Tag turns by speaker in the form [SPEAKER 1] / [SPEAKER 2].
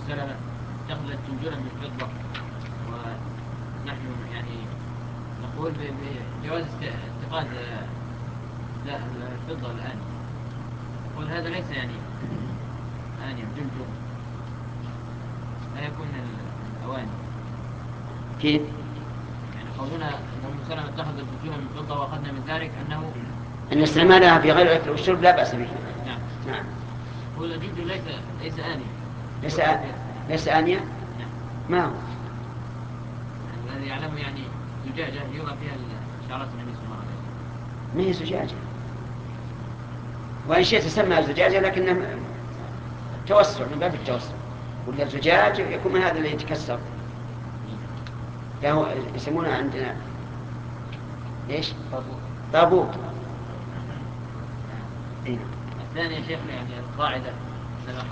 [SPEAKER 1] سلمة اتخذت جنجلا من فضة، ونحن يعني نقول بجواز اتخاذ الفضة الآن، نقول هذا ليس يعني آنية جلجل، لا يكون الأواني.
[SPEAKER 2] كيف؟
[SPEAKER 1] يعني قولنا أن أم سلمة اتخذت جلجلا من فضة وأخذنا من ذلك أنه
[SPEAKER 2] أن استعمالها في غير الأكل والشرب لا بأس به.
[SPEAKER 1] نعم.
[SPEAKER 2] نعم.
[SPEAKER 1] هو الجلجل ليس آنية.
[SPEAKER 2] ليس آنية؟
[SPEAKER 1] نعم.
[SPEAKER 2] ما هو؟
[SPEAKER 1] الذي يعلمه يعني زجاجة يوضع فيها شعرات النبي صلى الله عليه وسلم.
[SPEAKER 2] ما هي زجاجة، وإن شئت تسمى زجاجة لكنه توسع من باب التوسع، ولا الزجاج يكون من هذا اللي يتكسر، فهو يسمونه عندنا ايش؟ طابوق.
[SPEAKER 1] الثاني يا شيخ يعني القاعدة